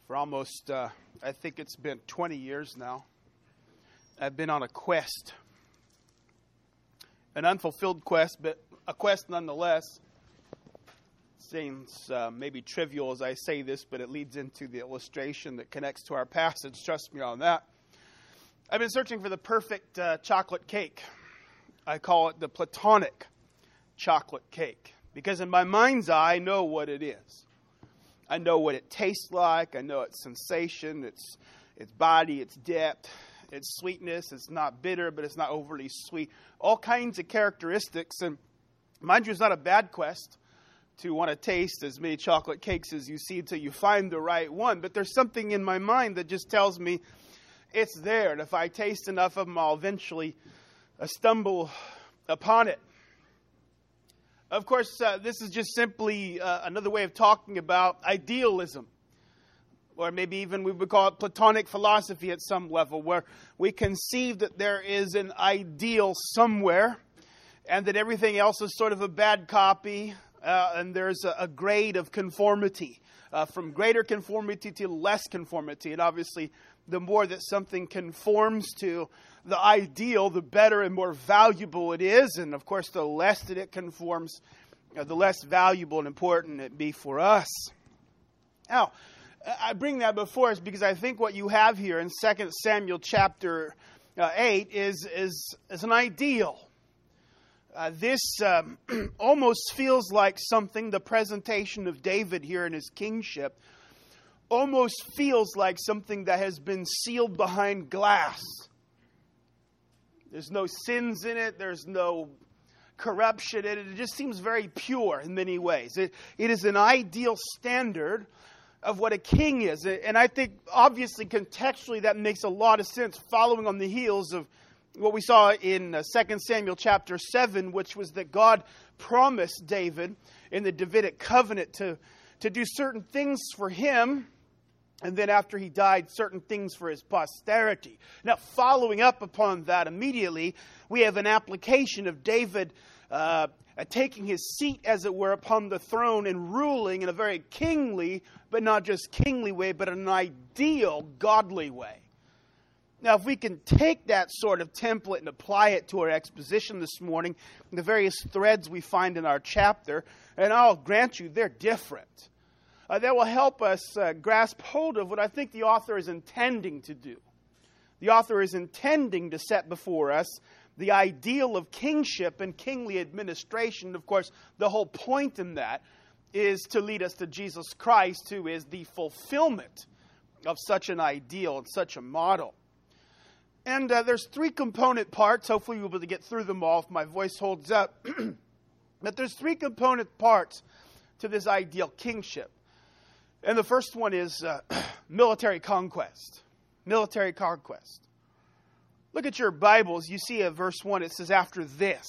For almost, I think it's been 20 years now, I've been on a quest. An unfulfilled quest, but a quest nonetheless. Seems maybe trivial as I say this, but it leads into the illustration that connects to our passage. Trust me on that. I've been searching for the perfect chocolate cake. I call it the platonic chocolate cake. Because in my mind's eye, I know what it is. I know what it tastes like. I know its sensation, its body, its depth, its sweetness. It's not bitter, but it's not overly sweet. All kinds of characteristics. And mind you, it's not a bad quest to want to taste as many chocolate cakes as you see until you find the right one. But there's something in my mind that just tells me it's there. And if I taste enough of them, I'll eventually stumble upon it. Of course, this is just simply another way of talking about idealism. Or maybe even we would call it Platonic philosophy at some level, where we conceive that there is an ideal somewhere and that everything else is sort of a bad copy, and there's a grade of conformity, from greater conformity to less conformity. And obviously, the more that something conforms to the ideal, the better and more valuable it is. And of course, the less that it conforms, the less valuable and important it be for us. Now, I bring that before us because I think what you have here in 2 Samuel chapter 8 is an ideal. This almost feels like something, the presentation of David here in his kingship, almost feels like something that has been sealed behind glass. There's no sins in it. There's no corruption in it. It just seems very pure in many ways. It is an ideal standard of what a king is. And I think, obviously, contextually, that makes a lot of sense, following on the heels of what we saw in 2 Samuel chapter 7, which was that God promised David in the Davidic covenant to do certain things for him, and then after he died, certain things for his posterity. Now, following up upon that immediately, we have an application of David taking his seat, as it were, upon the throne and ruling in a very kingly, but not just kingly way, but an ideal, godly way. Now, if we can take that sort of template and apply it to our exposition this morning, the various threads we find in our chapter, and I'll grant you they're different. That will help us grasp hold of what I think the author is intending to do. The author is intending to set before us the ideal of kingship and kingly administration. Of course, the whole point in that is to lead us to Jesus Christ, who is the fulfillment of such an ideal and such a model. And there's three component parts. Hopefully we'll be able to get through them all if my voice holds up. But there's three component parts to this ideal kingship. And the first one is military conquest. Military conquest. Look at your Bibles. You see at verse 1, it says, after this.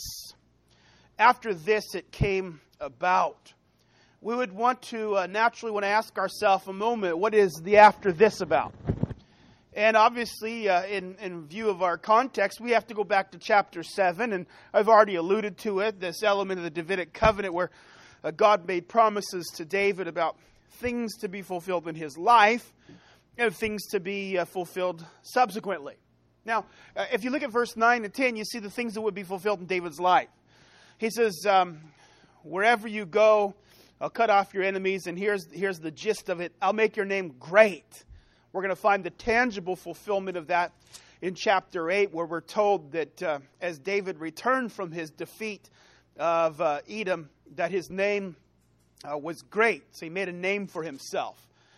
After this it came about. We would want to naturally want to ask ourselves a moment, what is the after this about? And obviously, in view of our context, we have to go back to chapter 7. And I've already alluded to it, this element of the Davidic covenant where God made promises to David about things to be fulfilled in his life and things to be fulfilled subsequently. Now, if you look at verse 9 and 10, you see the things that would be fulfilled in David's life. He says, wherever you go, I'll cut off your enemies, and here's the gist of it. I'll make your name great. We're going to find the tangible fulfillment of that in chapter 8, where we're told that as David returned from his defeat of Edom, that his name was great. So he made a name for himself.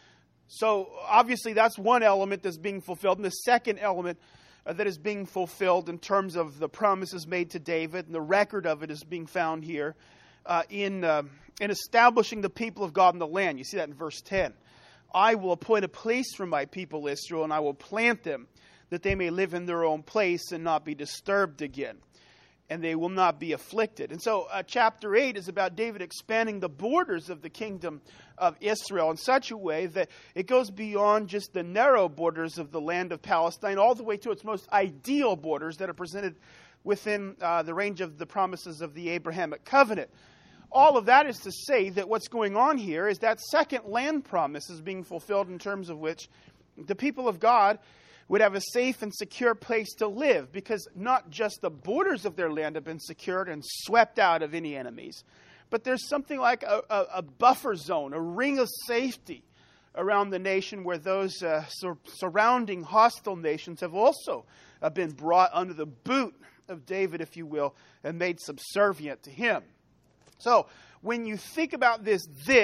So obviously that's one element that's being fulfilled. And the second element that is being fulfilled in terms of the promises made to David, and the record of it is being found here in establishing the people of God in the land. You see that in verse 10. I will appoint a place for my people Israel, and I will plant them, that they may live in their own place and not be disturbed again, and they will not be afflicted. And so chapter 8 is about David expanding the borders of the kingdom of Israel in such a way that it goes beyond just the narrow borders of the land of Palestine, all the way to its most ideal borders that are presented within the range of the promises of the Abrahamic covenant. all of that is to say that what's going on here is that second land promise is being fulfilled, in terms of which the people of God would have a safe and secure place to live, because not just the borders of their land have been secured and swept out of any enemies, but there's something like a buffer zone, a ring of safety around the nation, where those surrounding hostile nations have also been brought under the boot of David, if you will, and made subservient to him. So when you think about this,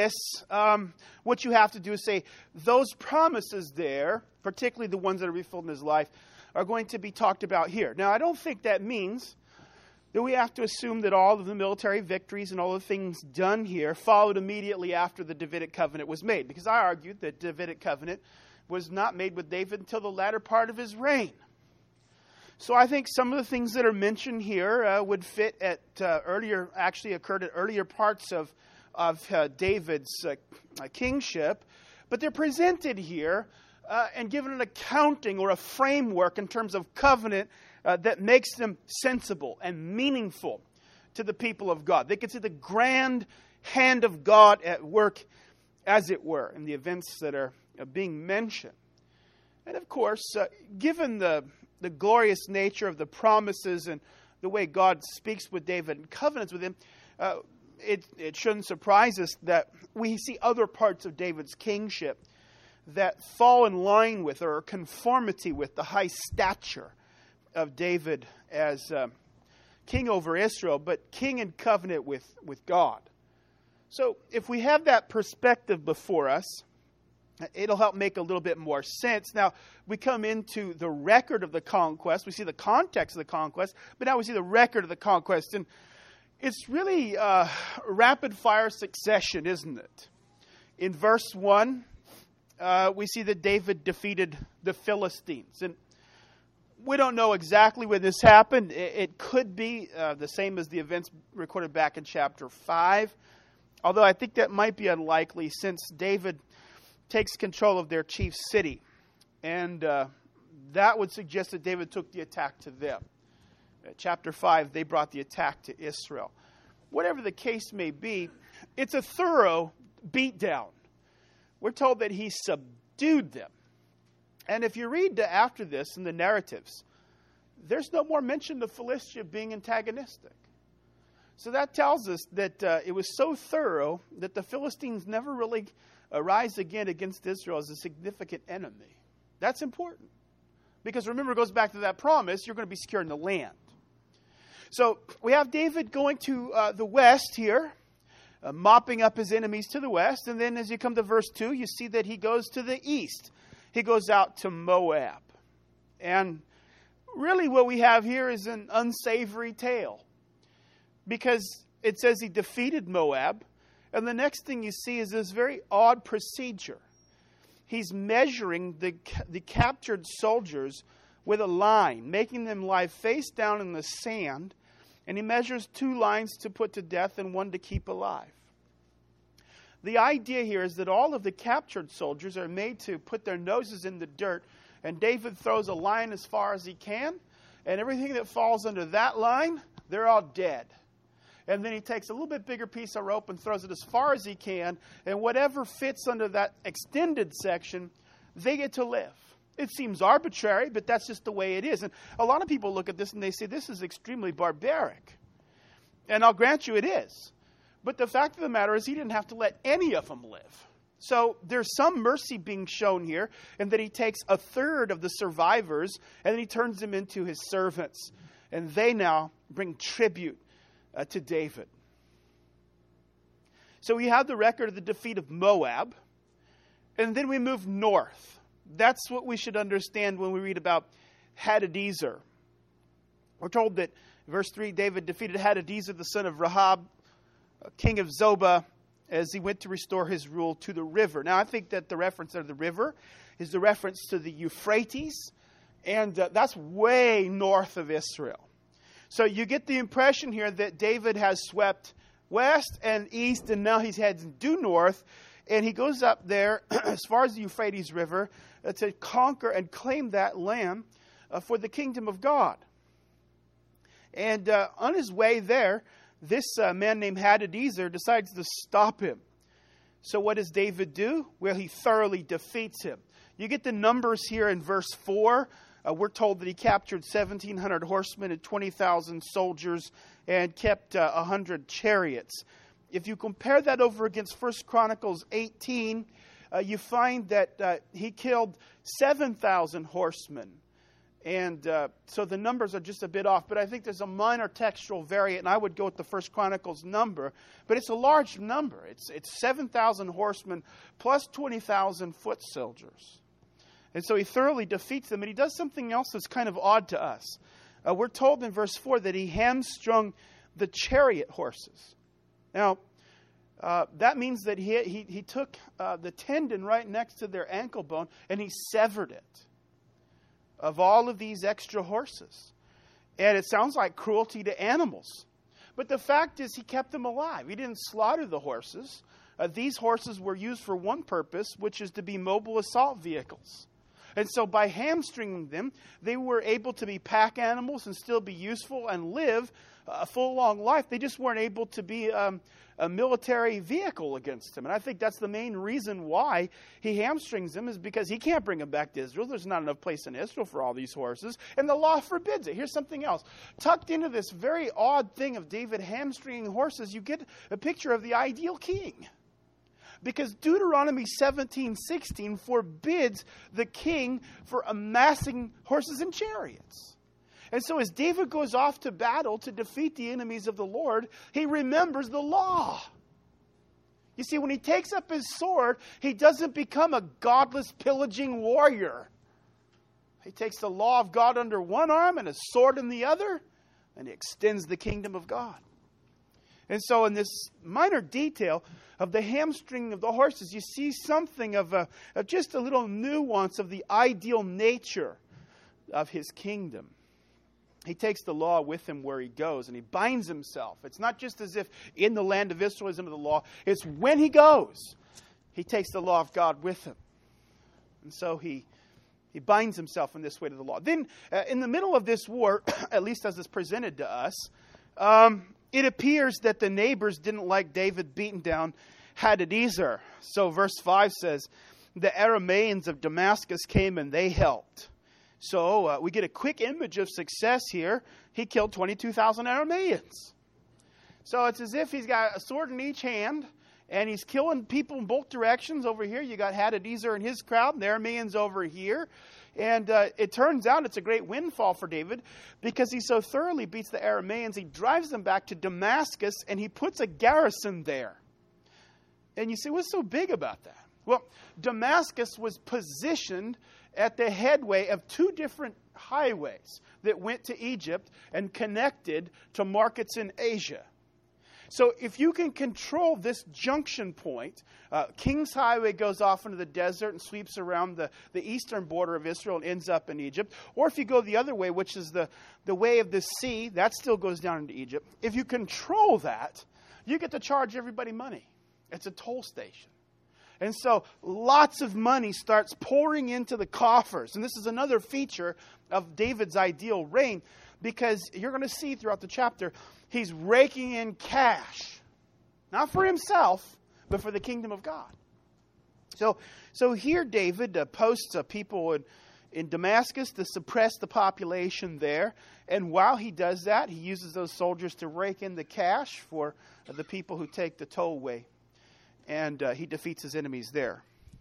what you have to do is say those promises there, particularly the ones that are fulfilled in his life, are going to be talked about here. Now, I don't think that means that we have to assume that all of the military victories and all the things done here followed immediately after the Davidic covenant was made, because I argued that the Davidic covenant was not made with David until the latter part of his reign. So I think some of the things that are mentioned here would fit at occurred at earlier parts of David's kingship, but they're presented here and given an accounting or a framework in terms of covenant that makes them sensible and meaningful to the people of God. They can see the grand hand of God at work, as it were, in the events that are being mentioned. And of course, given the glorious nature of the promises and the way God speaks with David and covenants with him, it shouldn't surprise us that we see other parts of David's kingship that fall in line with or conformity with the high stature of David as king over Israel, but king in covenant with God. So if we have that perspective before us, it'll help make a little bit more sense. Now, we come into the record of the conquest. We see the context of the conquest, but now we see the record of the conquest. And it's really rapid-fire succession, isn't it? In verse 1, we see that David defeated the Philistines. And we don't know exactly when this happened. It could be the same as the events recorded back in chapter 5, although I think that might be unlikely, since David takes control of their chief city. And that would suggest that David took the attack to them. Chapter 5, they brought the attack to Israel. Whatever the case may be, it's a thorough beatdown. We're told that he subdued them. And if you read after this in the narratives, there's no more mention of Philistia being antagonistic. So that tells us that it was so thorough that the Philistines never really arise again against Israel as a significant enemy. That's important. Because remember, it goes back to that promise, you're going to be secure in the land. So we have David going to the west here, mopping up his enemies to the west. And then as you come to verse 2, you see that he goes to the east. He goes out to Moab. And really what we have here is an unsavory tale. Because it says he defeated Moab. And the next thing you see is this very odd procedure. He's measuring the captured soldiers with a line, making them lie face down in the sand. And he measures 2 lines to put to death and 1 to keep alive. The idea here is that all of the captured soldiers are made to put their noses in the dirt, and David throws a line as far as he can, and everything that falls under that line, they're all dead. And then he takes a little bit bigger piece of rope and throws it as far as he can, and whatever fits under that extended section, they get to live. It seems arbitrary, but that's just the way it is. And a lot of people look at this and they say, this is extremely barbaric. And I'll grant you it is. But the fact of the matter is he didn't have to let any of them live. So there's some mercy being shown here, in that he takes a third of the survivors and then he turns them into his servants. And they now bring tribute to David. So we have the record of the defeat of Moab. And then we move north. That's what we should understand when we read about Hadadezer. We're told that, verse 3, David defeated Hadadezer, the son of Rahab, king of Zobah, as he went to restore his rule to the river. Now, I think that the reference to the river is the reference to the Euphrates, and that's way north of Israel. So you get the impression here that David has swept west and east, and now he's heading due north, and he goes up there as far as the Euphrates River to conquer and claim that land for the kingdom of God. And on his way there, this man named Hadadezer decides to stop him. So what does David do? Well, he thoroughly defeats him. You get the numbers here in verse 4. We're told that he captured 1,700 horsemen and 20,000 soldiers and kept 100 chariots. If you compare that over against 1 Chronicles 18, you find that he killed 7,000 horsemen. And so the numbers are just a bit off. But I think there's a minor textual variant, and I would go with the 1 Chronicles number. But it's a large number. It's 7,000 horsemen plus 20,000 foot soldiers. And so he thoroughly defeats them. And he does something else that's kind of odd to us. We're told in verse 4 that he hamstrung the chariot horses. Now, that means that he took the tendon right next to their ankle bone and he severed it of all of these extra horses. And it sounds like cruelty to animals. But the fact is he kept them alive. He didn't slaughter the horses. These horses were used for one purpose, which is to be mobile assault vehicles. And so by hamstringing them, they were able to be pack animals and still be useful and live a full, long life. They just weren't able to be a military vehicle against him. And I think that's the main reason why he hamstrings them, is because he can't bring them back to Israel. There's not enough place in Israel for all these horses. And the law forbids it. Here's something else. Tucked into this very odd thing of David hamstringing horses, you get a picture of the ideal king. Because Deuteronomy 17:16 forbids the king for amassing horses and chariots. And so as David goes off to battle to defeat the enemies of the Lord, he remembers the law. You see, when he takes up his sword, he doesn't become a godless, pillaging warrior. He takes the law of God under one arm and a sword in the other, and he extends the kingdom of God. And so in this minor detail of the hamstring of the horses, you see something of just a little nuance of the ideal nature of his kingdom. He takes the law with him where he goes, and he binds himself. It's not just as if in the land of Israel is under the law. It's when he goes, he takes the law of God with him. And so he binds himself in this way to the law. Then, in the middle of this war, at least as it's presented to us, it appears that the neighbors didn't like David beating down Hadadezer. So verse 5 says, the Arameans of Damascus came and they helped. So we get a quick image of success here. He killed 22,000 Arameans. So it's as if he's got a sword in each hand, and he's killing people in both directions. Over here, you got Hadadezer and his crowd, and the Arameans over here. And it turns out it's a great windfall for David, because he so thoroughly beats the Arameans, he drives them back to Damascus, and he puts a garrison there. And you say, what's so big about that? Well, Damascus was positioned at the headway of two different highways that went to Egypt and connected to markets in Asia. So if you can control this junction point, King's Highway goes off into the desert and sweeps around the eastern border of Israel and ends up in Egypt. Or if you go the other way, which is the way of the sea, that still goes down into Egypt. If you control that, you get to charge everybody money. It's a toll station. And so lots of money starts pouring into the coffers. And this is another feature of David's ideal reign, because you're going to see throughout the chapter, he's raking in cash. Not for himself, but for the kingdom of God. So here David posts people in Damascus to suppress the population there. And while he does that, he uses those soldiers to rake in the cash for the people who take the tollway. And he defeats his enemies there.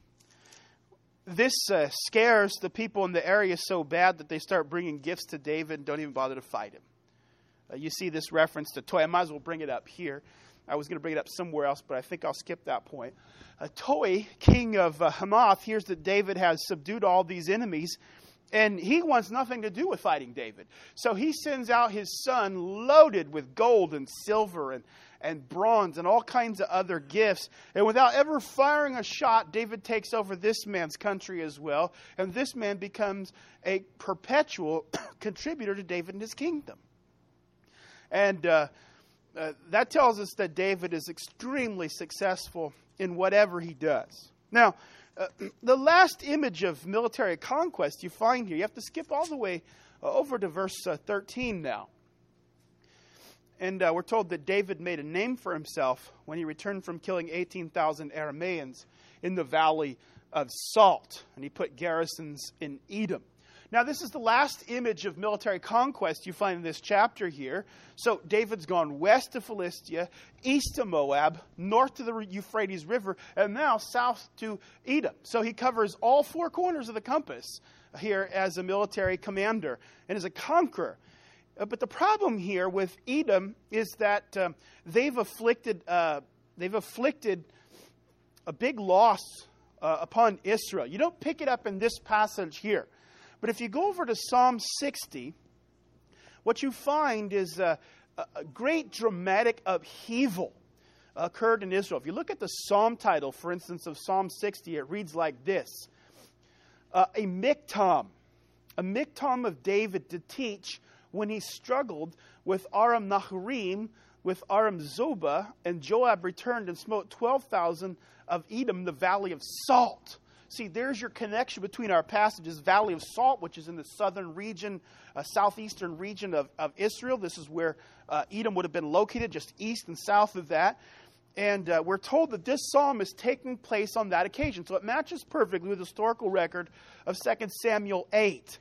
This scares the people in the area so bad that they start bringing gifts to David and don't even bother to fight him. You see this reference to Toi. I might as well bring it up here. I was going to bring it up somewhere else, but I think I'll skip that point. Toi, king of Hamath, hears that David has subdued all these enemies, and he wants nothing to do with fighting David. So he sends out his son loaded with gold and silver and bronze and all kinds of other gifts. And without ever firing a shot, David takes over this man's country as well. And this man becomes a perpetual contributor to David and his kingdom. And that tells us that David is extremely successful in whatever he does. Now, the last image of military conquest you find here, you have to skip all the way over to verse 13 now. And we're told that David made a name for himself when he returned from killing 18,000 Arameans in the Valley of Salt. And he put garrisons in Edom. Now, this is the last image of military conquest you find in this chapter here. So David's gone west to Philistia, east to Moab, north to the Euphrates River, and now south to Edom. So he covers all four corners of the compass here as a military commander and as a conqueror. But the problem here with Edom is that they've afflicted a big loss upon Israel. You don't pick it up in this passage here. But if you go over to Psalm 60, what you find is a great dramatic upheaval occurred in Israel. If you look at the psalm title, for instance, of Psalm 60, it reads like this. A miktam of David to teach when he struggled with Aram Naharaim, with Aram Zobah, and Joab returned and smote 12,000 of Edom, the Valley of Salt. See, there's your connection between our passages. Valley of Salt, which is in the southern region, southeastern region of Israel. This is where Edom would have been located, just east and south of that. And we're told that this psalm is taking place on that occasion. So it matches perfectly with the historical record of 2 Samuel 8.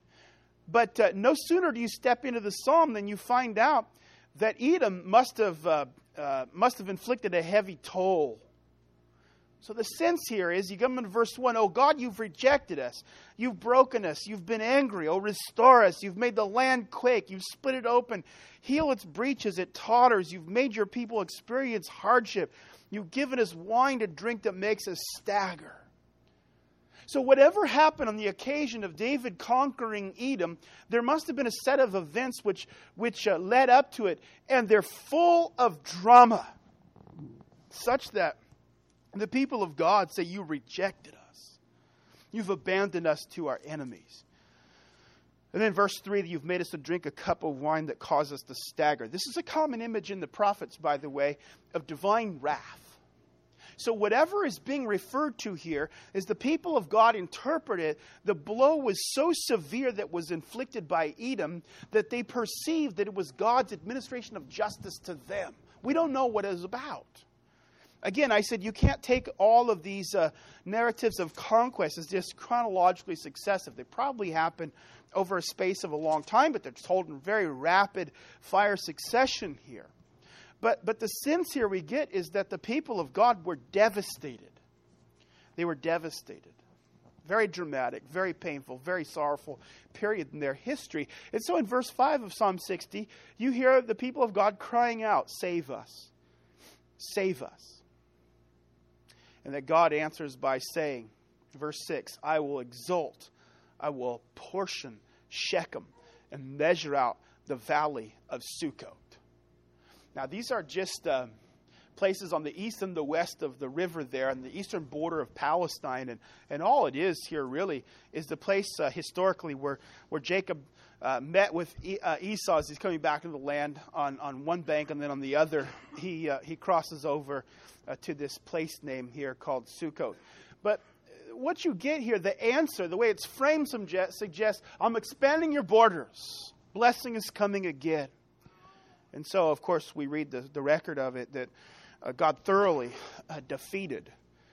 But no sooner do you step into the psalm than you find out that Edom must have inflicted a heavy toll. So the sense here is, you come into verse 1, "Oh God, you've rejected us. You've broken us. You've been angry. Oh, restore us. You've made the land quake. You've split it open. Heal its breaches. It totters. You've made your people experience hardship. You've given us wine to drink that makes us stagger." So whatever happened on the occasion of David conquering Edom, there must have been a set of events which led up to it. And they're full of drama, such that the people of God say, "You rejected us. You've abandoned us to our enemies." And then verse 3, that "You've made us to drink a cup of wine that caused us to stagger." This is a common image in the prophets, by the way, of divine wrath. So whatever is being referred to here is the people of God interpreted the blow was so severe that was inflicted by Edom that they perceived that it was God's administration of justice to them. We don't know what it is about. Again, I said you can't take all of these narratives of conquest as just chronologically successive. They probably happen over a space of a long time, but they're told in very rapid fire succession here. But the sense here we get is that the people of God were devastated. They were devastated. Very dramatic, very painful, very sorrowful period in their history. And so in verse 5 of Psalm 60, you hear the people of God crying out, "Save us. Save us." And that God answers by saying, verse 6, "I will exalt, I will portion Shechem and measure out the valley of Sukkot." Now, these are just places on the east and the west of the river there, on the eastern border of Palestine. And all it is here really is the place historically where Jacob met with Esau as he's coming back into the land on one bank, and then on the other he crosses over to this place name here called Sukkot. But what you get here, the answer, the way it's framed suggests, "I'm expanding your borders. Blessing is coming again." And so, of course, we read the record of it that God thoroughly defeated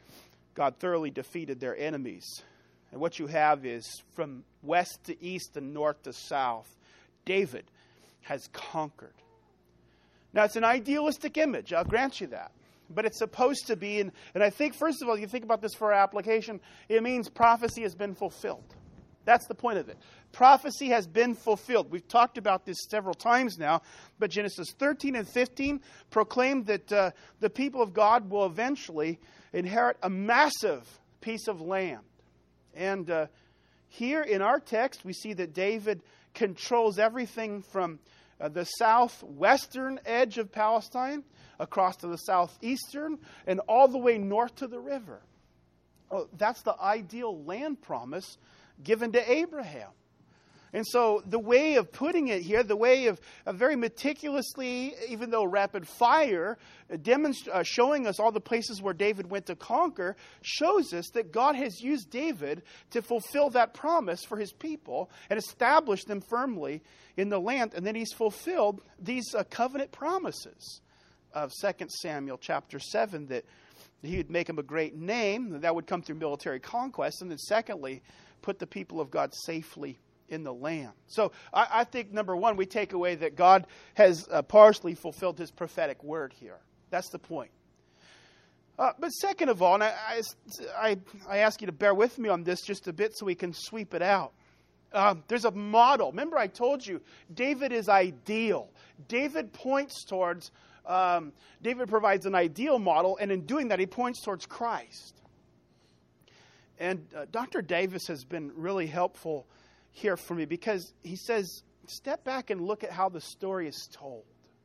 their enemies. And what you have is from west to east and north to south, David has conquered. Now, it's an idealistic image, I'll grant you that. But it's supposed to be, and I think, first of all, you think about this for our application, it means prophecy has been fulfilled. That's the point of it. Prophecy has been fulfilled. We've talked about this several times now, but Genesis 13 and 15 proclaim that the people of God will eventually inherit a massive piece of land. And here in our text, we see that David controls everything from the southwestern edge of Palestine across to the southeastern and all the way north to the river. Oh, that's the ideal land promise given to Abraham. And so the way of putting it here, the way of very meticulously, even though rapid fire, showing us all the places where David went to conquer, shows us that God has used David to fulfill that promise for his people and establish them firmly in the land. And then he's fulfilled these covenant promises of 2 Samuel chapter 7, that he would make him a great name. That would come through military conquest. And then secondly, put the people of God safely in the land. So I think, number one, we take away that God has partially fulfilled his prophetic word here. That's the point. But second of all, and I ask you to bear with me on this just a bit so we can sweep it out. There's a model. Remember I told you, David is ideal. David points towards, David provides an ideal model, and in doing that he points towards Christ. And Dr. Davis has been really helpful here for me, because he says, step back and look at how the story is told.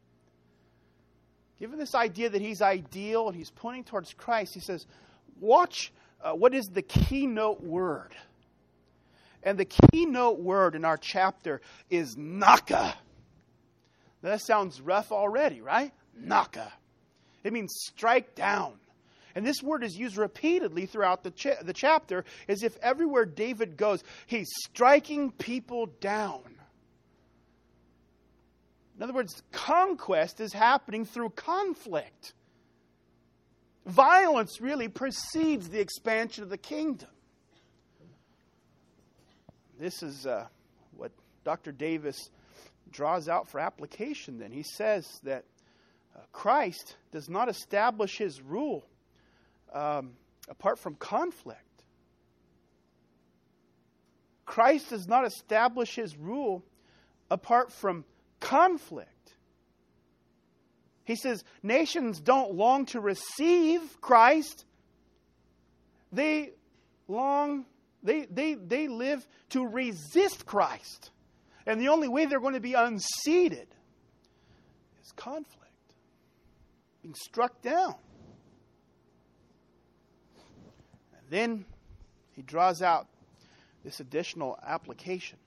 Given this idea that he's ideal and he's pointing towards Christ, he says, watch what is the keynote word. And the keynote word in our chapter is naka. That sounds rough already, right? Naka. It means strike down. And this word is used repeatedly throughout the chapter, as if everywhere David goes, he's striking people down. In other words, conquest is happening through conflict. Violence really precedes the expansion of the kingdom. This is what Dr. Davis draws out for application then. He says that Christ does not establish his rule apart from conflict. Christ does not establish his rule apart from conflict. He says nations don't long to receive Christ. They live to resist Christ. And the only way they're going to be unseated is conflict. Being struck down. Then he draws out this additional application.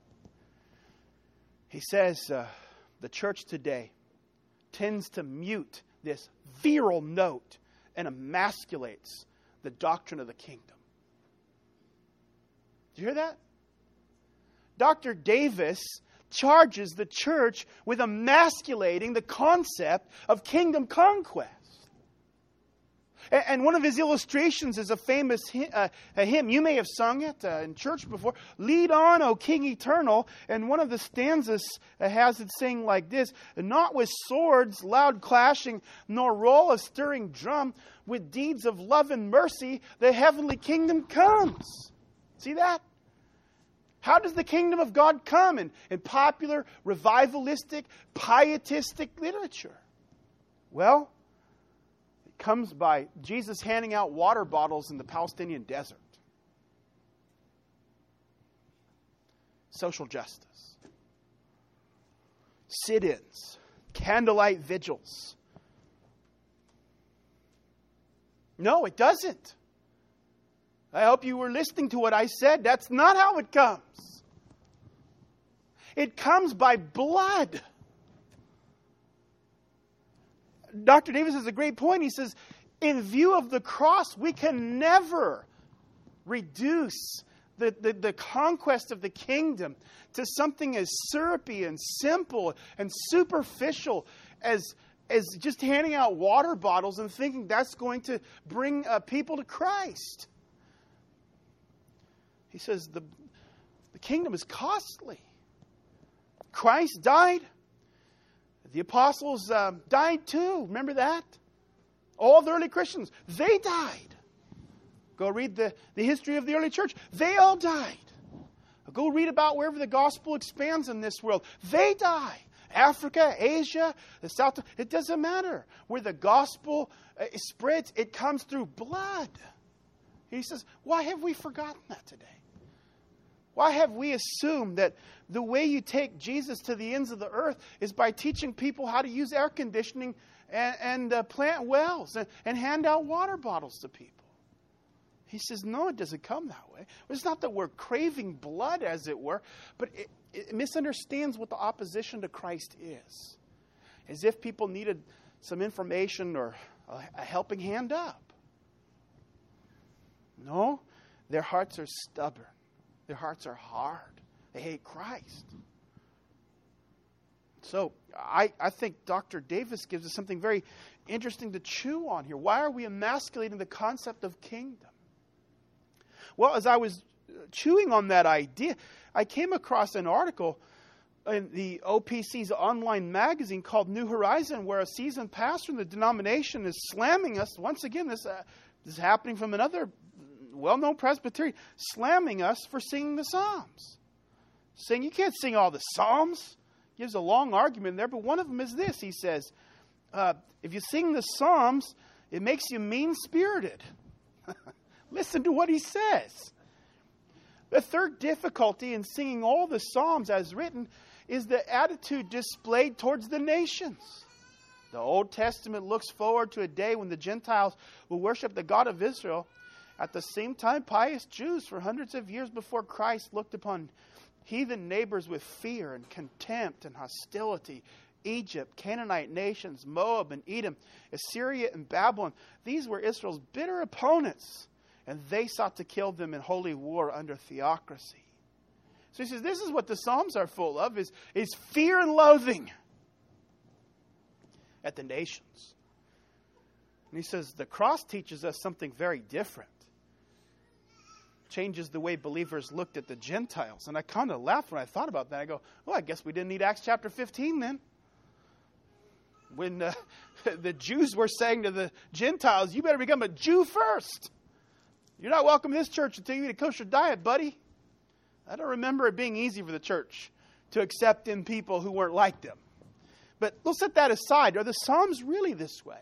He says the church today tends to mute this virile note and emasculates the doctrine of the kingdom. Do you hear that? Dr. Davis charges the church with emasculating the concept of kingdom conquest. And one of his illustrations is a famous hymn. You may have sung it in church before. Lead on, O King Eternal. And one of the stanzas has it sing like this. Not with swords loud clashing, nor roll a stirring drum. With deeds of love and mercy, the heavenly kingdom comes. See that? How does the kingdom of God come? In popular, revivalistic, pietistic literature. Well, comes by Jesus handing out water bottles in the Palestinian desert. Social justice. Sit-ins. Candlelight vigils. No, it doesn't. I hope you were listening to what I said. That's not how it comes. It comes by blood. Dr. Davis has a great point. He says, in view of the cross, we can never reduce the conquest of the kingdom to something as syrupy and simple and superficial as just handing out water bottles and thinking that's going to bring people to Christ. He says the kingdom is costly. Christ died. The apostles died too. Remember that? All the early Christians, they died. Go read the history of the early church. They all died. Go read about wherever the gospel expands in this world. They die. Africa, Asia, the South. It doesn't matter. Where the gospel spreads, it comes through blood. He says, why have we forgotten that today? Why have we assumed that the way you take Jesus to the ends of the earth is by teaching people how to use air conditioning and plant wells and hand out water bottles to people? He says, no, it doesn't come that way. It's not that we're craving blood, as it were, but it misunderstands what the opposition to Christ is. As if people needed some information or a helping hand up. No, their hearts are stubborn. Their hearts are hard. They hate Christ. So I think Dr. Davis gives us something very interesting to chew on here. Why are we emasculating the concept of kingdom? Well, as I was chewing on that idea, I came across an article in the OPC's online magazine called New Horizon, where a seasoned pastor in the denomination is slamming us. Once again, this is happening from another well-known Presbyterian, slamming us for singing the Psalms. Saying you can't sing all the Psalms. Gives a long argument there, but one of them is this. He says, if you sing the Psalms, it makes you mean-spirited. Listen to what he says. The third difficulty in singing all the Psalms as written is the attitude displayed towards the nations. The Old Testament looks forward to a day when the Gentiles will worship the God of Israel. At the same time, pious Jews for hundreds of years before Christ looked upon heathen neighbors with fear and contempt and hostility. Egypt, Canaanite nations, Moab and Edom, Assyria and Babylon. These were Israel's bitter opponents, and they sought to kill them in holy war under theocracy. So he says, this is what the Psalms are full of, is fear and loathing at the nations. And he says, the cross teaches us something very different. Changes the way believers looked at the Gentiles. And I kind of laughed when I thought about that. I go, well, I guess we didn't need Acts chapter 15 then. When the Jews were saying to the Gentiles, you better become a Jew first. You're not welcome to this church until you eat a kosher diet, buddy. I don't remember it being easy for the church to accept in people who weren't like them. But we'll set that aside. Are the Psalms really this way?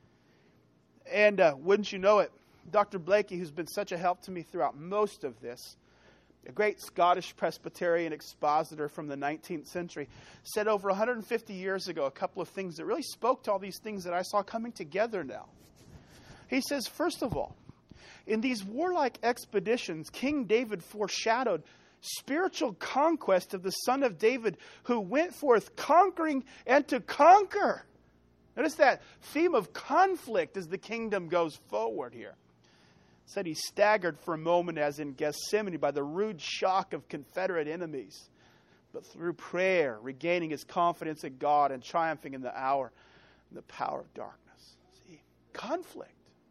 And wouldn't you know it, Dr. Blakey, who's been such a help to me throughout most of this, a great Scottish Presbyterian expositor from the 19th century, said over 150 years ago a couple of things that really spoke to all these things that I saw coming together now. He says, first of all, in these warlike expeditions, King David foreshadowed spiritual conquest of the Son of David, who went forth conquering and to conquer. Notice that theme of conflict as the kingdom goes forward here. Said he staggered for a moment as in Gethsemane by the rude shock of Confederate enemies, but through prayer, regaining his confidence in God and triumphing in the hour and the power of darkness. See, conflict.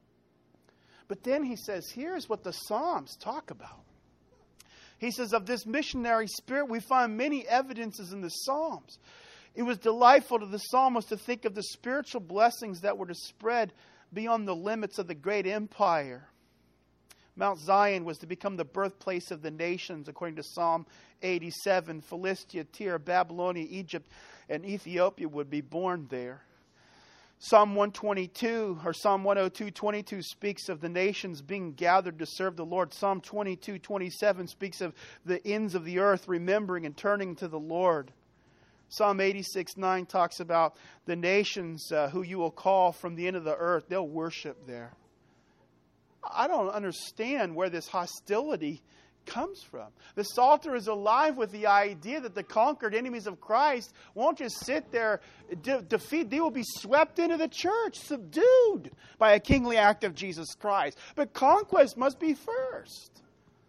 But then he says, here's what the Psalms talk about. He says, of this missionary spirit, we find many evidences in the Psalms. It was delightful to the psalmist to think of the spiritual blessings that were to spread beyond the limits of the great empire. Mount Zion was to become the birthplace of the nations, according to Psalm 87. Philistia, Tyre, Babylonia, Egypt, and Ethiopia would be born there. Psalm 122 or Psalm 102:22 speaks of the nations being gathered to serve the Lord. Psalm 22:27 speaks of the ends of the earth remembering and turning to the Lord. Psalm 86:9 talks about the nations who you will call from the end of the earth. They'll worship there. I don't understand where this hostility comes from. The Psalter is alive with the idea that the conquered enemies of Christ won't just sit there defeat. They will be swept into the church, subdued by a kingly act of Jesus Christ. But conquest must be first.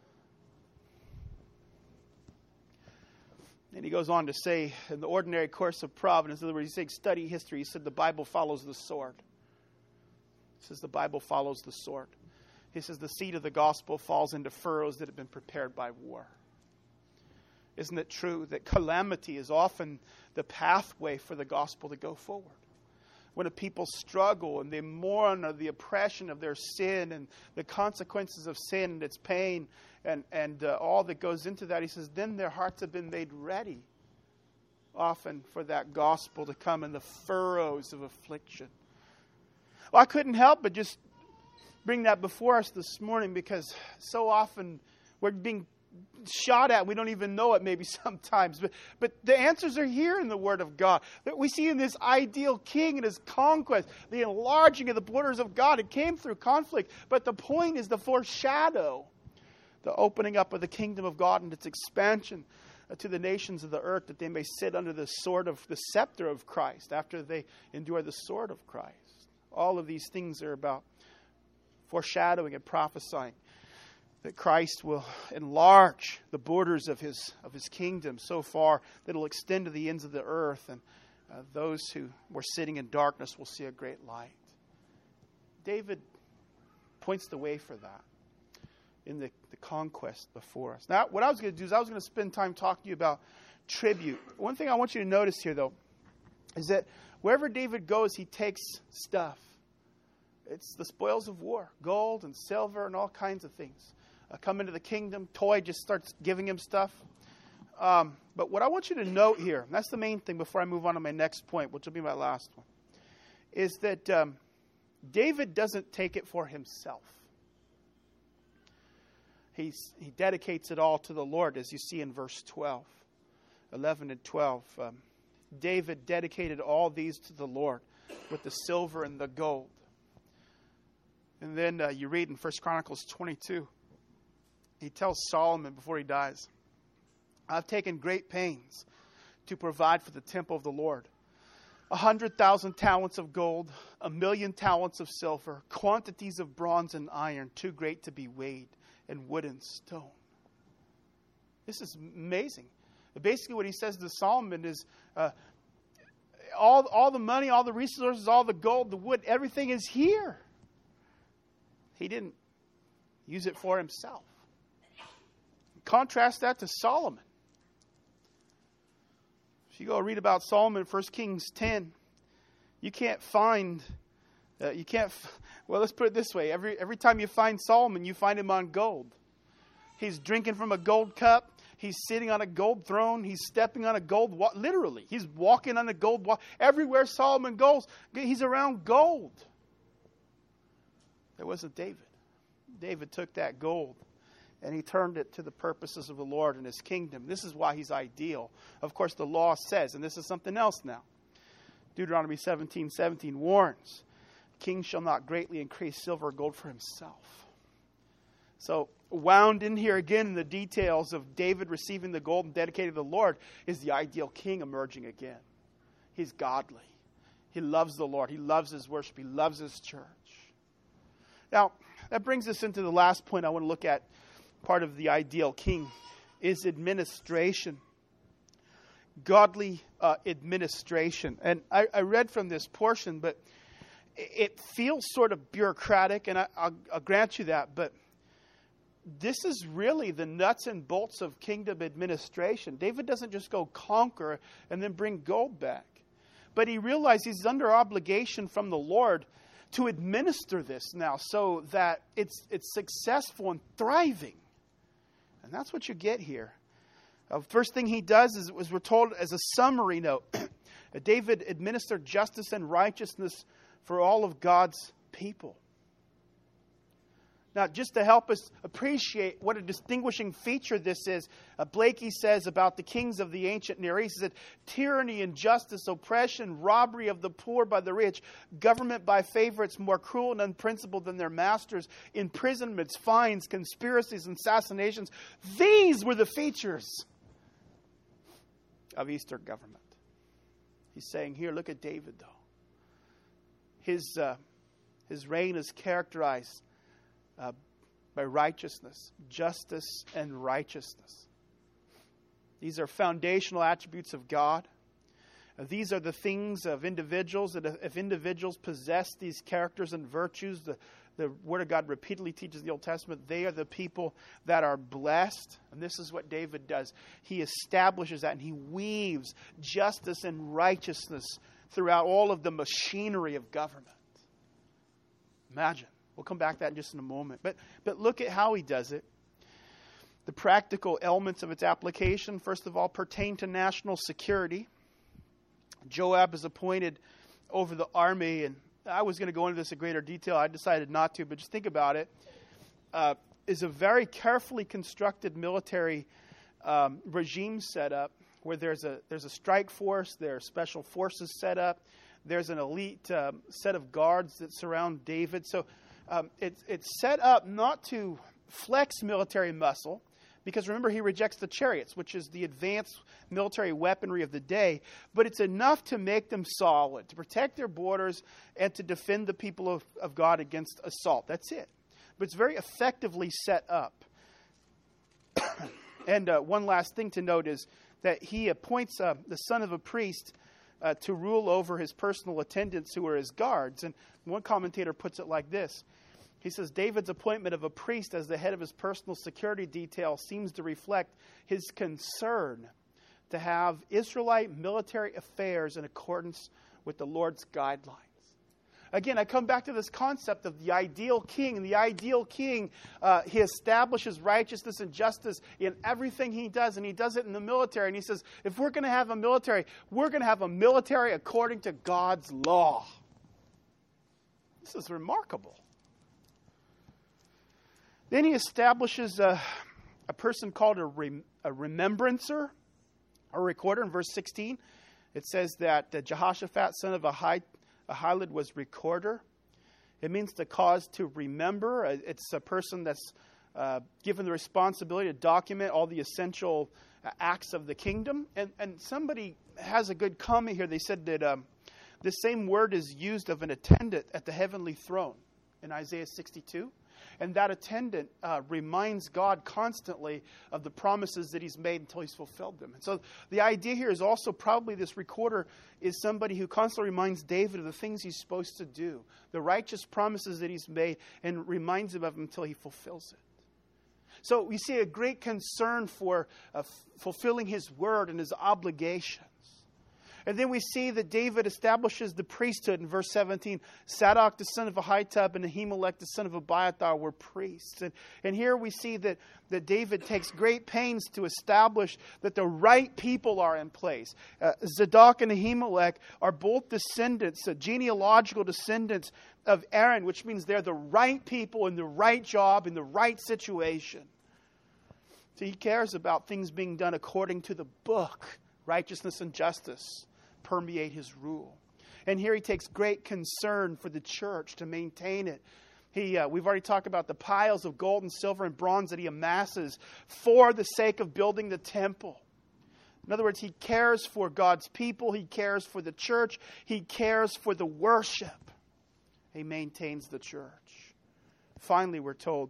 And he goes on to say, in the ordinary course of providence, in other words, he's saying study history, he said the Bible follows the sword. He says the Bible follows the sword. He says the seed of the gospel falls into furrows that have been prepared by war. Isn't it true that calamity is often the pathway for the gospel to go forward? When a people struggle and they mourn the oppression of their sin and the consequences of sin and its pain and all that goes into that, he says, then their hearts have been made ready often for that gospel to come in the furrows of affliction. Well, I couldn't help but just bring that before us this morning because so often we're being shot at. We don't even know it maybe sometimes. But the answers are here in the Word of God. That we see in this ideal king and his conquest, the enlarging of the borders of God. It came through conflict. But the point is the foreshadow, the opening up of the kingdom of God and its expansion to the nations of the earth, that they may sit under the scepter of Christ after they endure the sword of Christ. All of these things are about foreshadowing and prophesying that Christ will enlarge the borders of his kingdom so far that it will extend to the ends of the earth, and those who were sitting in darkness will see a great light. David points the way for that in the conquest before us. Now, what I was going to do is I was going to spend time talking to you about tribute. One thing I want you to notice here, though, is that wherever David goes, he takes stuff. It's the spoils of war, gold and silver and all kinds of things. Come into the kingdom, Toy just starts giving him stuff. But what I want you to note here, and that's the main thing before I move on to my next point, which will be my last one, is that David doesn't take it for himself. He dedicates it all to the Lord, as you see in verse 12, 11 and 12. David dedicated all these to the Lord with the silver and the gold. And then you read in 1 Chronicles 22, he tells Solomon before he dies, I've taken great pains to provide for the temple of the Lord. 100,000 talents of gold, 1,000,000 talents of silver, quantities of bronze and iron, too great to be weighed, and wood and stone. This is amazing. Basically what he says to Solomon is all the money, all the resources, all the gold, the wood, everything is here. He didn't use it for himself. Contrast that to Solomon. If you go read about Solomon in 1 Kings 10, you can't find, well, let's put it this way. Every time you find Solomon, you find him on gold. He's drinking from a gold cup. He's sitting on a gold throne. He's stepping on a gold walk. Literally, he's walking on a gold walk. Everywhere Solomon goes, he's around gold. It wasn't David. David took that gold and he turned it to the purposes of the Lord and his kingdom. This is why he's ideal. Of course, the law says, and this is something else now. Deuteronomy 17:17 warns, king shall not greatly increase silver or gold for himself. So, wound in here again in the details of David receiving the gold and dedicated to the Lord is the ideal king emerging again. He's godly. He loves the Lord. He loves his worship. He loves his church. Now, that brings us into the last point I want to look at. Part of the ideal king is administration. Godly administration. And I read from this portion, but it feels sort of bureaucratic, and I'll grant you that, but this is really the nuts and bolts of kingdom administration. David doesn't just go conquer and then bring gold back. But he realizes he's under obligation from the Lord to administer this now so that it's successful and thriving. And that's what you get here. First thing he does is, as we're told as a summary note, David administered justice and righteousness for all of God's people. Now, just to help us appreciate what a distinguishing feature this is, Blakey says about the kings of the ancient Near East, he said, tyranny, injustice, oppression, robbery of the poor by the rich, government by favorites more cruel and unprincipled than their masters, imprisonments, fines, conspiracies, and assassinations. These were the features of Eastern government. He's saying here, look at David, though. His reign is characterized by righteousness, justice, and righteousness. These are foundational attributes of God. These are the things of individuals, that if individuals possess these characters and virtues, the Word of God repeatedly teaches in the Old Testament, they are the people that are blessed. And this is what David does. He establishes that, and he weaves justice and righteousness throughout all of the machinery of government. Imagine. We'll come back to that in just in a moment. But look at how he does it. The practical elements of its application, first of all, pertain to national security. Joab is appointed over the army, and I was going to go into this in greater detail. I decided not to, but just think about it. is a very carefully constructed military regime set up, where there's a strike force, there are special forces set up, there's an elite set of guards that surround David. So it's set up not to flex military muscle, because remember, he rejects the chariots, which is the advanced military weaponry of the day, but it's enough to make them solid, to protect their borders and to defend the people of God against assault. That's it. But it's very effectively set up. And one last thing to note is that he appoints the son of a priest to rule over his personal attendants, who are his guards. And one commentator puts it like this. He says, David's appointment of a priest as the head of his personal security detail seems to reflect his concern to have Israelite military affairs in accordance with the Lord's guidelines. Again, I come back to this concept of the ideal king. And the ideal king, he establishes righteousness and justice in everything he does. And he does it in the military. And he says, if we're going to have a military, we're going to have a military according to God's law. This is remarkable. Then he establishes a person called a remembrancer, a recorder. In verse 16, it says that Jehoshaphat, son of Ahilud, was recorder. It means to cause to remember. It's a person that's given the responsibility to document all the essential acts of the kingdom. And somebody has a good comment here. They said that the same word is used of an attendant at the heavenly throne in Isaiah 62. And that attendant reminds God constantly of the promises that he's made until he's fulfilled them. And so the idea here is also probably this recorder is somebody who constantly reminds David of the things he's supposed to do, the righteous promises that he's made, and reminds him of them until he fulfills it. So we see a great concern for fulfilling his word and his obligations. And then we see that David establishes the priesthood in verse 17. Zadok, the son of Ahitub, and Ahimelech, the son of Abiathar, were priests. And here we see that David takes great pains to establish that the right people are in place. Zadok and Ahimelech are both descendants, genealogical descendants of Aaron, which means they're the right people in the right job, in the right situation. So he cares about things being done according to the book. Righteousness and justice permeate his rule. And here he takes great concern for the church to maintain it. We've already talked about the piles of gold and silver and bronze that he amasses for the sake of building the temple. In other words, he cares for God's people. He cares for the church. He cares for the worship. He maintains the church. Finally, we're told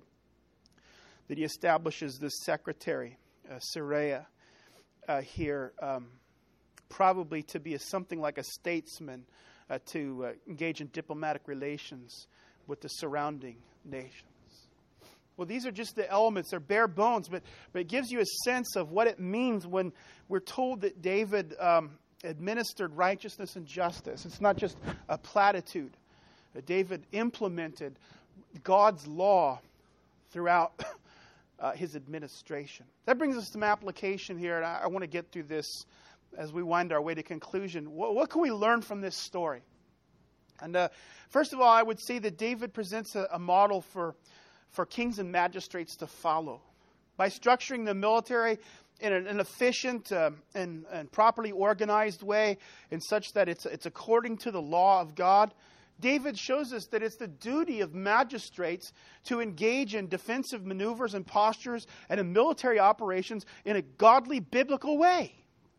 that he establishes this secretary, Seraiah, here, probably to be something like a statesman to engage in diplomatic relations with the surrounding nations. Well, these are just the elements. They're bare bones, but it gives you a sense of what it means when we're told that David administered righteousness and justice. It's not just a platitude. David implemented God's law throughout his administration. That brings us to some application here, and I want to get through this as we wind our way to conclusion. What can we learn from this story? And first of all, I would say that David presents a model for kings and magistrates to follow. By structuring the military in an efficient and properly organized way, in such that it's according to the law of God, David shows us that it's the duty of magistrates to engage in defensive maneuvers and postures and in military operations in a godly, biblical way.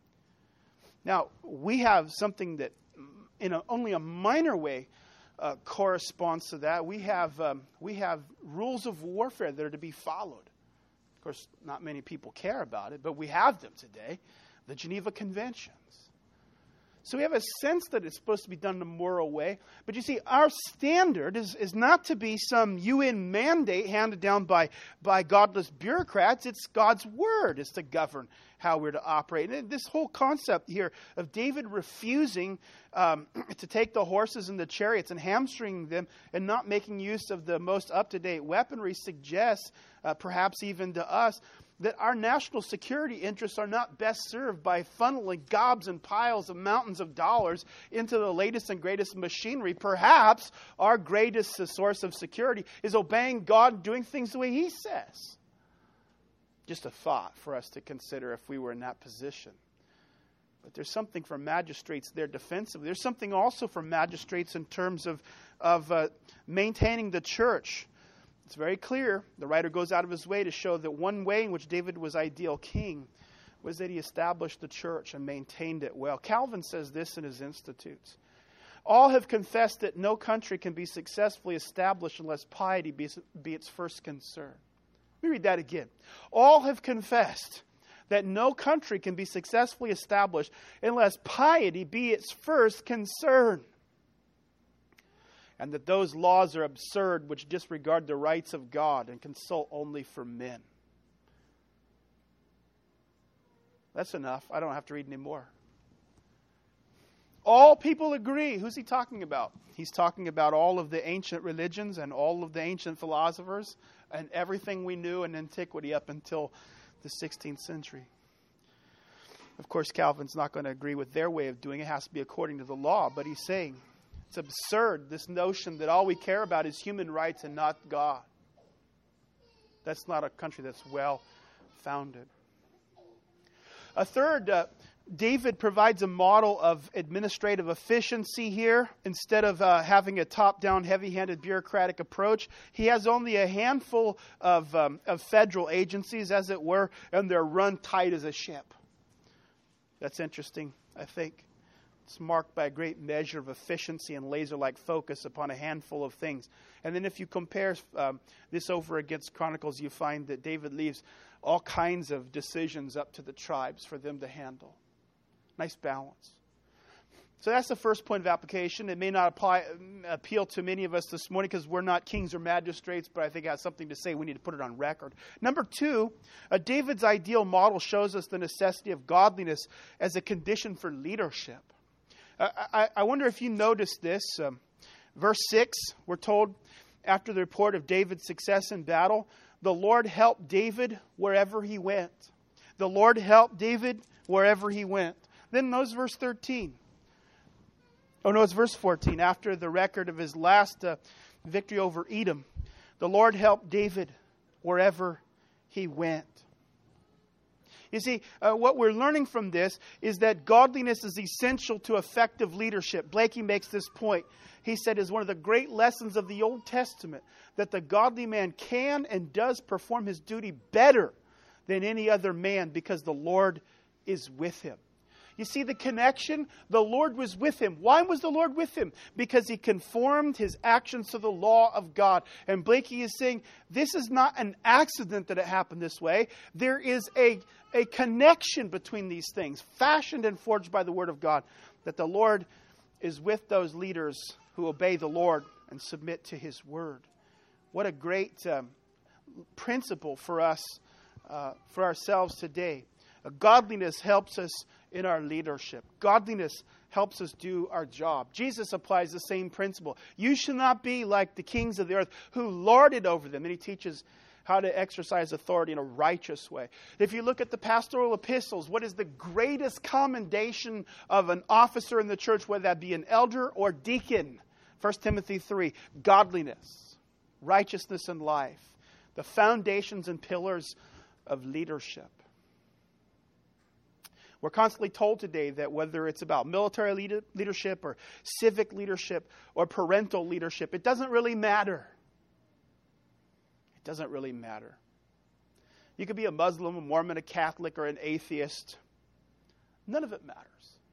Now, we have something that in only a minor way corresponds to that. We have rules of warfare that are to be followed. Of course, not many people care about it, but we have them today. The Geneva Conventions. So we have a sense that it's supposed to be done in a moral way. But you see, our standard is not to be some UN mandate handed down by godless bureaucrats. It's God's word is to govern how we're to operate. And this whole concept here of David refusing to take the horses and the chariots and hamstringing them and not making use of the most up-to-date weaponry suggests, perhaps even to us, that our national security interests are not best served by funneling gobs and piles of mountains of dollars into the latest and greatest machinery. Perhaps our greatest source of security is obeying God and doing things the way He says. Just a thought for us to consider if we were in that position. But there's something for magistrates there defensively. There's something also for magistrates in terms of maintaining the church. It's very clear. The writer goes out of his way to show that one way in which David was ideal king was that he established the church and maintained it well. Calvin says this in his Institutes. All have confessed that no country can be successfully established unless piety be its first concern. Let me read that again. All have confessed that no country can be successfully established unless piety be its first concern. And that those laws are absurd which disregard the rights of God and consult only for men. That's enough. I don't have to read any more. All people agree. Who's he talking about? He's talking about all of the ancient religions and all of the ancient philosophers and everything we knew in antiquity up until the 16th century. Of course, Calvin's not going to agree with their way of doing it. It has to be according to the law. But he's saying it's absurd, this notion that all we care about is human rights and not God. That's not a country that's well founded. A third, David provides a model of administrative efficiency here. Instead of having a top-down, heavy-handed bureaucratic approach, he has only a handful of federal agencies, as it were, and they're run tight as a ship. That's interesting, I think. It's marked by a great measure of efficiency and laser-like focus upon a handful of things. And then if you compare this over against Chronicles, you find that David leaves all kinds of decisions up to the tribes for them to handle. Nice balance. So that's the first point of application. It may not appeal to many of us this morning because we're not kings or magistrates, but I think it has something to say. We need to put it on record. Number two, David's ideal model shows us the necessity of godliness as a condition for leadership. I wonder if you noticed this. Verse 6, we're told, after the report of David's success in battle, the Lord helped David wherever he went. The Lord helped David wherever he went. Then notice verse 13. Oh, no, it's verse 14. After the record of his last victory over Edom, the Lord helped David wherever he went. You see, what we're learning from this is that godliness is essential to effective leadership. Blakey makes this point. He said is one of the great lessons of the Old Testament that the godly man can and does perform his duty better than any other man because the Lord is with him. You see the connection? The Lord was with him. Why was the Lord with him? Because he conformed his actions to the law of God. And Blakey is saying this is not an accident that it happened this way. There is a connection between these things, fashioned and forged by the Word of God, that the Lord is with those leaders who obey the Lord and submit to His Word. What a great principle for us, for ourselves today. Godliness helps us in our leadership. Godliness helps us do our job. Jesus applies the same principle. You should not be like the kings of the earth who lord it over them. And he teaches how to exercise authority in a righteous way. If you look at the pastoral epistles, what is the greatest commendation of an officer in the church, whether that be an elder or deacon? 1 Timothy 3, godliness, righteousness, and life. The foundations and pillars of leadership. We're constantly told today that whether it's about military leadership or civic leadership or parental leadership, it doesn't really matter. It doesn't really matter. You could be a Muslim, a Mormon, a Catholic, or an atheist. None of it matters.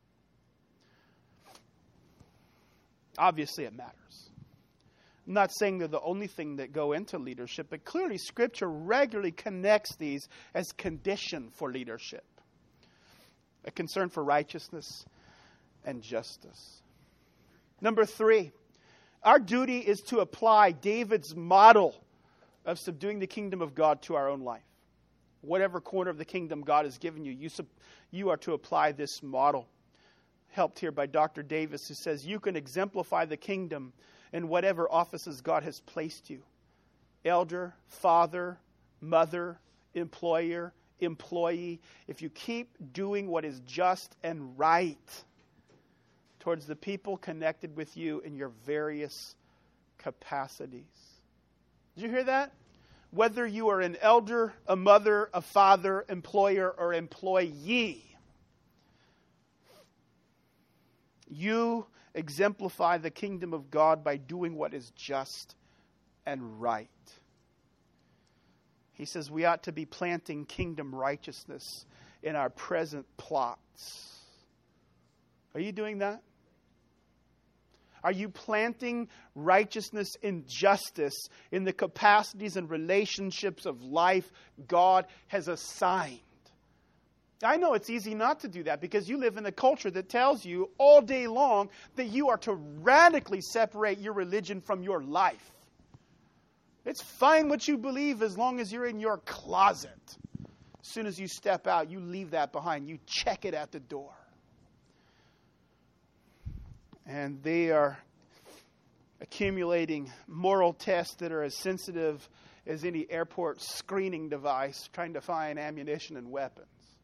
Obviously, it matters. I'm not saying they're the only thing that go into leadership, but clearly Scripture regularly connects these as condition for leadership. A concern for righteousness and justice. Number 3, our duty is to apply David's model of subduing the kingdom of God to our own life. Whatever corner of the kingdom God has given you, you are to apply this model. Helped here by Dr. Davis, who says you can exemplify the kingdom in whatever offices God has placed you. Elder, father, mother, employer, employee, if you keep doing what is just and right towards the people connected with you in your various capacities. Did you hear that? Whether you are an elder, a mother, a father, employer, or employee, you exemplify the kingdom of God by doing what is just and right. He says we ought to be planting kingdom righteousness in our present plots. Are you doing that? Are you planting righteousness and justice in the capacities and relationships of life God has assigned? I know it's easy not to do that because you live in a culture that tells you all day long that you are to radically separate your religion from your life. It's fine what you believe as long as you're in your closet. As soon as you step out, you leave that behind. You check it at the door. And they are accumulating moral tests that are as sensitive as any airport screening device trying to find ammunition and weapons.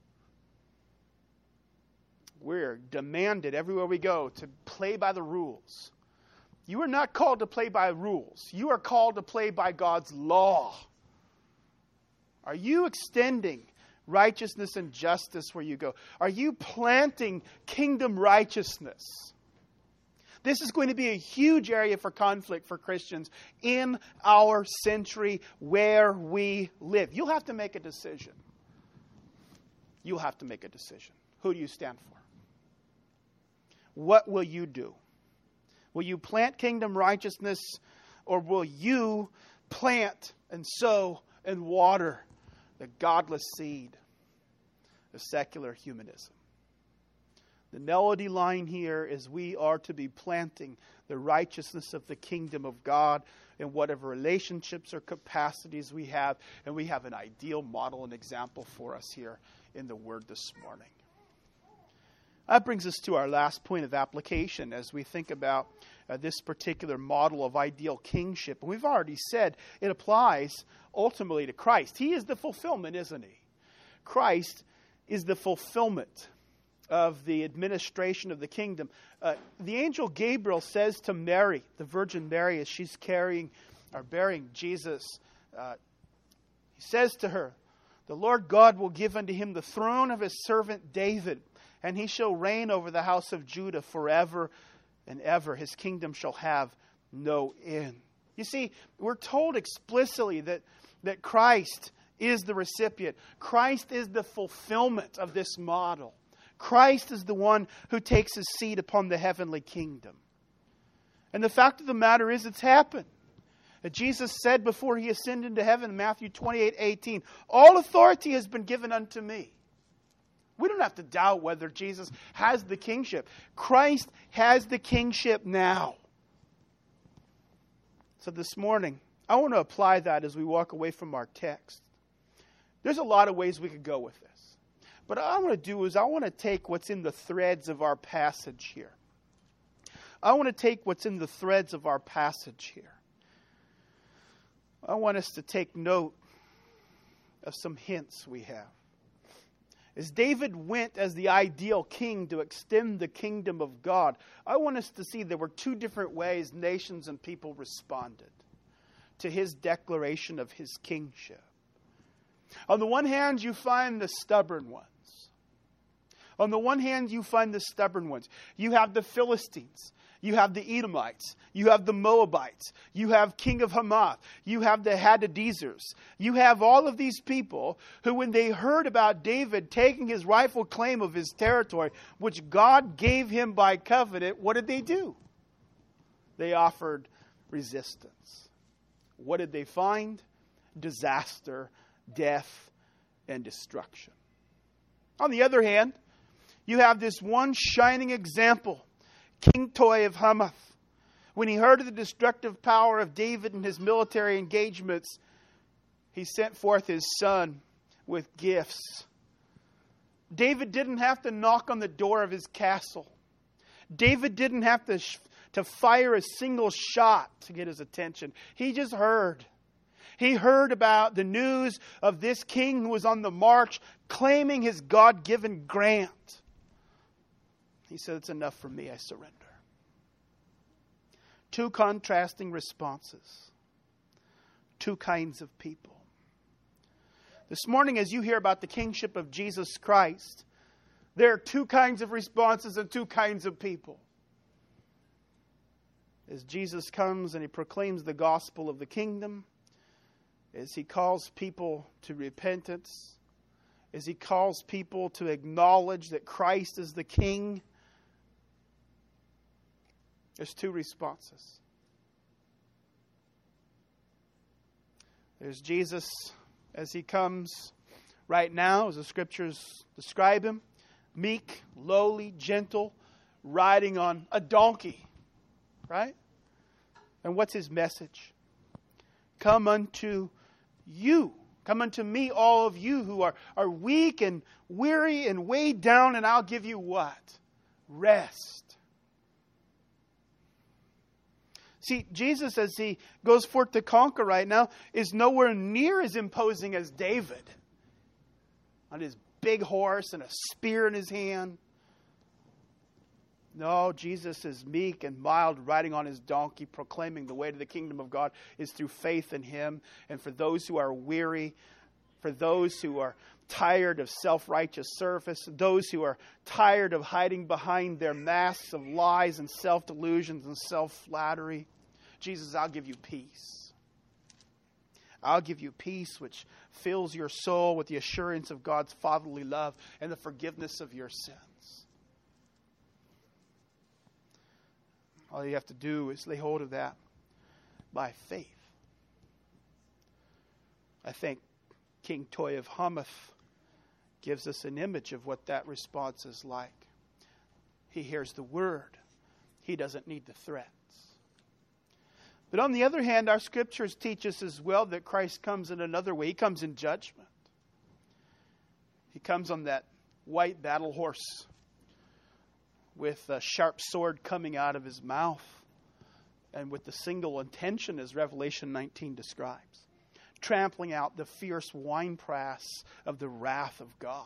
We're demanded everywhere we go to play by the rules. You are not called to play by rules. You are called to play by God's law. Are you extending righteousness and justice where you go? Are you planting kingdom righteousness? This is going to be a huge area for conflict for Christians in our century where we live. You'll have to make a decision. You'll have to make a decision. Who do you stand for? What will you do? Will you plant kingdom righteousness, or will you plant and sow and water the godless seed of secular humanism? The melody line here is we are to be planting the righteousness of the kingdom of God in whatever relationships or capacities we have. And we have an ideal model and example for us here in the Word this morning. That brings us to our last point of application as we think about this particular model of ideal kingship. And we've already said it applies ultimately to Christ. He is the fulfillment, isn't he? Christ is the fulfillment of the administration of the kingdom. The angel Gabriel says to Mary, the Virgin Mary, as she's carrying or bearing Jesus, he says to her, "The Lord God will give unto him the throne of his servant David, and he shall reign over the house of Judah forever and ever. His kingdom shall have no end." You see, we're told explicitly that Christ is the recipient. Christ is the fulfillment of this model. Christ is the one who takes his seat upon the heavenly kingdom. And the fact of the matter is, it's happened. Jesus said before he ascended into heaven in Matthew 28:18, "All authority has been given unto me." We don't have to doubt whether Jesus has the kingship. Christ has the kingship now. So this morning, I want to apply that as we walk away from our text. There's a lot of ways we could go with this. But what I want to do is I want to take what's in the threads of our passage here. I want to take what's in the threads of our passage here. I want us to take note of some hints we have. As David went as the ideal king to extend the kingdom of God, I want us to see there were two different ways nations and people responded to his declaration of his kingship. On the one hand, you find the stubborn ones. On the one hand, you find the stubborn ones. You have the Philistines. You have the Edomites. You have the Moabites. You have King of Hamath. You have the Hadadezers. You have all of these people who, when they heard about David taking his rightful claim of his territory, which God gave him by covenant, what did they do? They offered resistance. What did they find? Disaster, death, and destruction. On the other hand, you have this one shining example, King Toi of Hamath. When he heard of the destructive power of David and his military engagements, he sent forth his son with gifts. David didn't have to knock on the door of his castle. David didn't have to fire a single shot to get his attention. He just heard. He heard about the news of this king who was on the march, claiming his God-given grant. He said, it's enough for me, I surrender. Two contrasting responses. Two kinds of people. This morning, as you hear about the kingship of Jesus Christ, there are two kinds of responses and two kinds of people. As Jesus comes and he proclaims the gospel of the kingdom, as he calls people to repentance, as he calls people to acknowledge that Christ is the King, there's two responses. There's Jesus as he comes right now, as the scriptures describe him, meek, lowly, gentle, riding on a donkey. Right? And what's his message? Come unto you. Come unto me, all of you who are weak and weary and weighed down, and I'll give you what? Rest. See, Jesus, as he goes forth to conquer right now, is nowhere near as imposing as David. On his big horse and a spear in his hand. No, Jesus is meek and mild, riding on his donkey, proclaiming the way to the kingdom of God is through faith in him. And for those who are weary, for those who are tired of self-righteous service, those who are tired of hiding behind their masks of lies and self-delusions and self-flattery, Jesus, I'll give you peace. I'll give you peace which fills your soul with the assurance of God's fatherly love and the forgiveness of your sins. All you have to do is lay hold of that by faith. I think King Toy of Hamath gives us an image of what that response is like. He hears the word. He doesn't need the threats. But on the other hand, our scriptures teach us as well that Christ comes in another way. He comes in judgment. He comes on that white battle horse with a sharp sword coming out of his mouth, and with the single intention, as Revelation 19 describes, trampling out the fierce winepress of the wrath of God.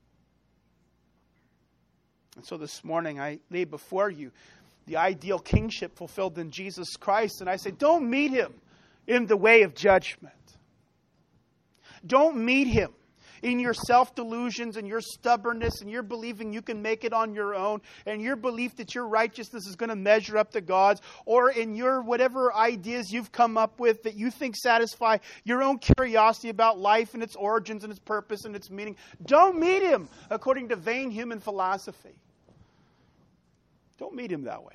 And so this morning I lay before you the ideal kingship fulfilled in Jesus Christ, and I say, don't meet him in the way of judgment. Don't meet him in your self-delusions and your stubbornness and your believing you can make it on your own and your belief that your righteousness is going to measure up to God's, or in your whatever ideas you've come up with that you think satisfy your own curiosity about life and its origins and its purpose and its meaning. Don't meet him according to vain human philosophy. Don't meet him that way.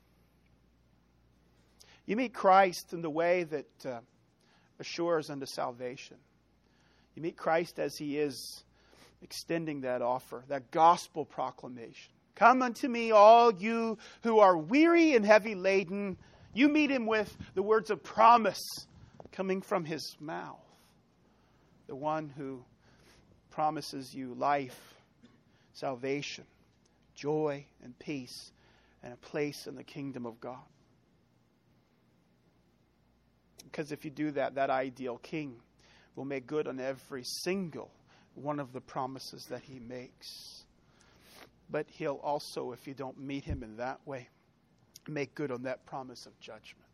You meet Christ in the way that assures unto salvation. You meet Christ as he is extending that offer, that gospel proclamation. Come unto me, all you who are weary and heavy laden. You meet him with the words of promise coming from his mouth. The one who promises you life, salvation, joy, and peace, and a place in the kingdom of God. Because if you do that, that ideal king will make good on every single one of the promises that he makes. But he'll also, if you don't meet him in that way, make good on that promise of judgment,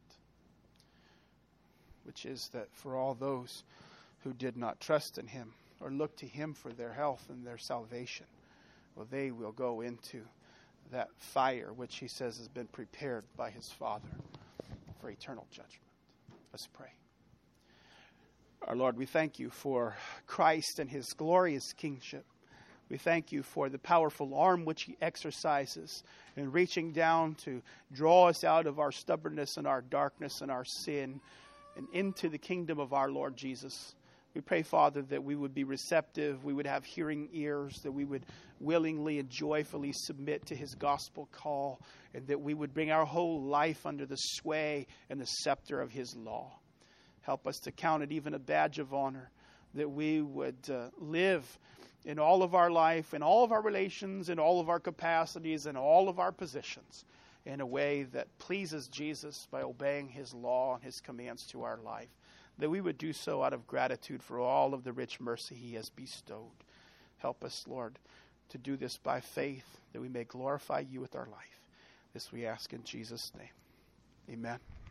which is that for all those who did not trust in him or look to him for their health and their salvation, well, they will go into that fire which he says has been prepared by his Father for eternal judgment. Let's pray. Our Lord, we thank you for Christ and his glorious kingship. We thank you for the powerful arm which he exercises in reaching down to draw us out of our stubbornness and our darkness and our sin and into the kingdom of our Lord Jesus. We pray, Father, that we would be receptive, we would have hearing ears, that we would willingly and joyfully submit to his gospel call, and that we would bring our whole life under the sway and the scepter of his law. Help us to count it even a badge of honor, that we would live in all of our life, in all of our relations, in all of our capacities, in all of our positions, in a way that pleases Jesus by obeying his law and his commands to our life. that we would do so out of gratitude for all of the rich mercy he has bestowed. Help us, Lord, to do this by faith, that we may glorify you with our life. This we ask in Jesus' name. Amen.